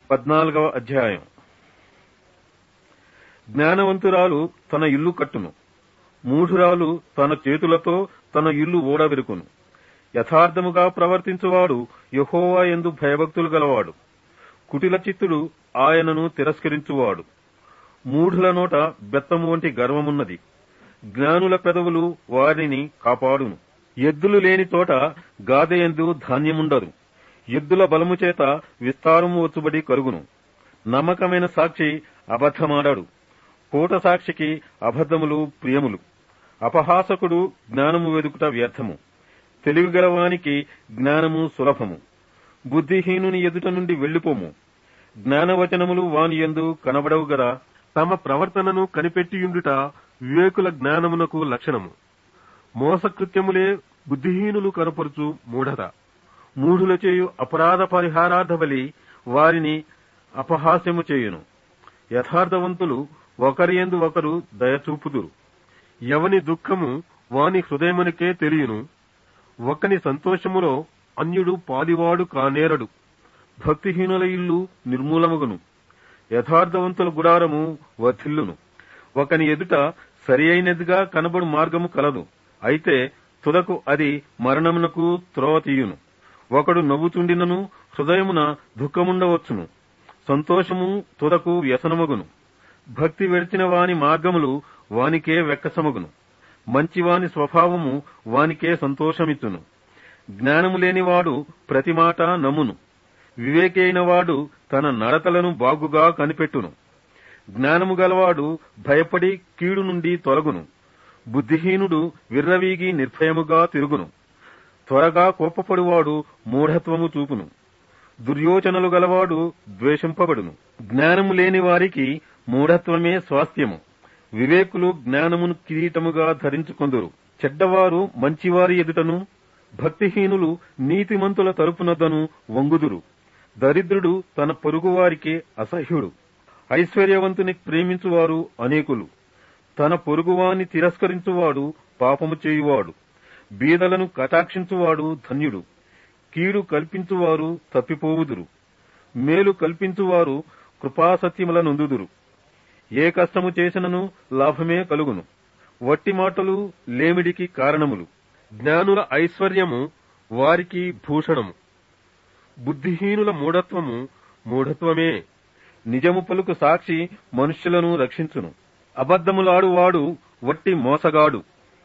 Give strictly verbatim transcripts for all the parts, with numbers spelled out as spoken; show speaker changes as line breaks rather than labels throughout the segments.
పద్నాలుగవ అధ్యాయం. జ్ఞానవంతురాలు తన ఇల్లు కట్టును, మూఢురాలు తన చేతులతో తన ఇల్లు ఊడబెరుకును. యథార్థముగా ప్రవర్తించువాడు యెహోవా యందు భయభక్తులు గలవాడు. కుటిల చిత్తుడు ఆయనను తిరస్కరించువాడు. మూఢుల నోట బెత్తము వంటి గర్వమున్నది. జ్ఞానుల పెదవులు వారిని కాపాడును. ఎద్దులు లేని చోట గాదెయందు ధాన్యముండదు. ఎద్దుల బలము చేత విస్తారము వచ్చుబడి కలుగును. నమ్మకమైన సాక్షి అబద్ధమాడాడు. పూట సాక్షికి అబద్ధములు ప్రియములు. అపహాసకుడు జ్ఞానము వెదుకుట వ్యర్థము. తెలివిగలవానికి జ్ఞానము సులభము. బుద్ధిహీనుని ఎదుట నుండి వెళ్లిపోము. జ్ఞానవచనములు వాని యందు కనబడవు గదా.
తమ ప్రవర్తనను కనిపెట్టియుండుట వివేకుల జ్ఞానమునకు లక్షణము. మోసకృత్యములే బుద్ధిహీనులు కనపరుచు మూఢత. మూఢుల చేయు అపరాధ పరిహారార్థ బలి వారిని అపహాస్యము చేయును. యథార్థవంతులు ఒకరి యందు ఒకరు దయచూపుదురు. ఎవని దుఃఖము వాని హృదయమునికే తెలియను. ఒకని సంతోషములో అన్యుడు పాదివాడు కానేరడు. భక్తిహీనుల ఇల్లు నిర్మూలమగును. యథార్థవంతుల గుడారము వర్ధిల్లును. ఒకని ఎదుట సరి అయినదిగా కనబడు మార్గము కలదు, అయితే తుదకు అది మరణమునకు త్రోవ తీయును. ఒకడు నవ్వుచుండినను హృదయమున దుఃఖముండవచ్చును. సంతోషము తుదకు వ్యసనమగును. భక్తి వెడిచిన వాని మార్గములు వానికే వెక్కసమగును. మంచివాని స్వభావము వానికే సంతోషమిచ్చును. జ్ఞానము లేనివాడు ప్రతి మాట నమ్మును. వివేకి అయిన వాడు తన నడతలను బాగుగా కనిపెట్టును. జ్ఞానము గలవాడు భయపడి కీడు నుండి తొలగును. బుద్ధిహీనుడు విర్రవీగి నిర్భయముగా తిరుగును. త్వరగా కోపపడువాడు మూఢత్వము చూపును. దుర్యోచనలు గలవాడు ద్వేషింపబడును. జ్ఞానము లేని వారికి మూఢత్వమే స్వాస్థ్యము. వివేకులు జ్ఞానమును కిరీటముగా ధరించుకొందురు. చెడ్డవారు మంచివారి ఎదుటను, భక్తిహీనులు నీతిమంతుల తరపునదను వంగుదురు. దరిద్రుడు తన పొరుగువారికి అసహ్యుడు. ఐశ్వర్యవంతుని ప్రేమించువారు అనేకులు. తన పొరుగువాని తిరస్కరించువాడు పాపము చేయువాడు. బీదలను కటాక్షించువాడు ధన్యుడు. కీడు కల్పించువారు తప్పిపోవుదురు. మేలు కల్పించువారు కృపాసత్యముల నొందుదురు. ఏ కష్టము చేసినను లాభమే కలుగును. వట్టి మాటలు లేమిడికి కారణములు. జ్ఞానుల ఐశ్వర్యము వారికి భూషణము. బుద్ధిహీనుల మూఢత్వము మూఢత్వమే.
నిజము పలుకు సాక్షి మనుష్యులను రక్షించును. అబద్ధములాడువాడు వట్టి మోసగాడు.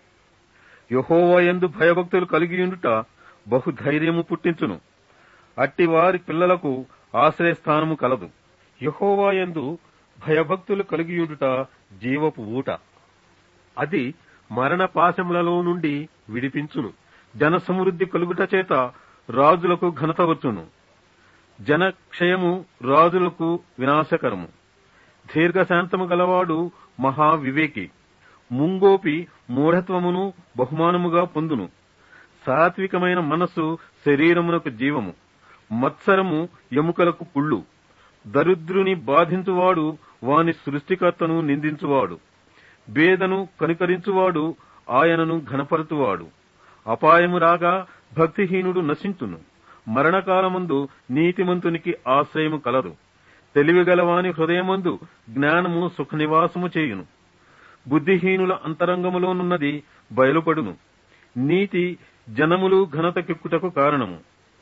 యెహోవా యందు భయభక్తులు కలిగియుండుట బహుధైర్యము పుట్టించును. అట్టి వారి పిల్లలకు ఆశ్రయస్థానము కలదు. యెహోవా యందు భయభక్తులు కలిగియుండుట జీవపు ఊట.
అది మరణ పాశములలో నుండి విడిపించును.
జన సమృద్ధి కలుగుట చేత రాజులకు ఘనత వచ్చును. జన క్షయము రాజులకు వినాశకరము. దీర్ఘశాంతము గలవాడు మహావివేకి. ముంగోపి మూఢత్వమును బహుమానముగా పొందును. సాత్వికమైన మనస్సు శరీరమునకు జీవము. మత్సరము ఎముకలకు పుళ్ళు. దరిద్రుని బాధించువాడు వాని సృష్టికర్తను నిందించువాడు. బేదను కనికరించువాడు ఆయనను ఘనపరచువాడు. అపాయము రాగా భక్తిహీనుడు నశించును. మరణకాలమందు నీతిమంతునికి ఆశ్రయము కలదు. తెలివిగలవాని హృదయమందు జ్ఞానము సుఖనివాసము చేయును. బుద్ధిహీనుల అంతరంగములోనున్నది బయలుపడును. నీతి జనములు ఘనతకెక్కుటకు కారణము.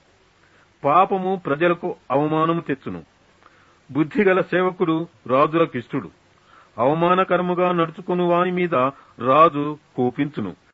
పాపము ప్రజలకు అవమానము తెచ్చును. బుద్ధిగల సేవకుడు రాజులకిష్టుడు. అవమానకరముగా నడుచుకుని వాని మీద రాజు కోపించును.